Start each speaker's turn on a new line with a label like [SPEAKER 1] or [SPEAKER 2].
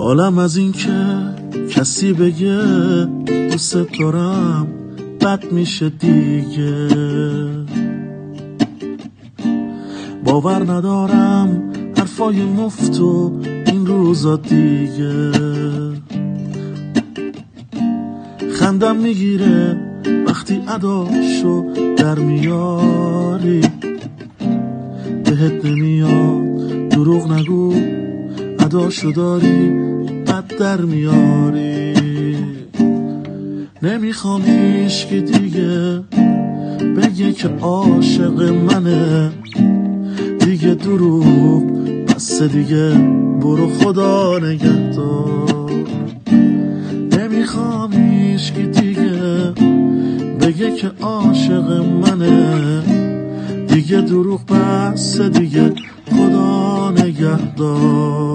[SPEAKER 1] عالم از این که کسی بگه دوست دارم بد میشه دیگه. باور ندارم حرفای مفتو این روزا دیگه. خندم میگیره وقتی اداشو در میاری، بهت نمیاد دروغ نگو اداشو داری بد در میاری. نمیخوام هیچکی دیگه بگه که عاشق منه، دیگه دروغ بس دیگه، برو خدا نگهدار. نمیخوام هیچکی دیگه بگه که عاشق منه، دیگه دروغ بس دیگه، خدا نگهدار.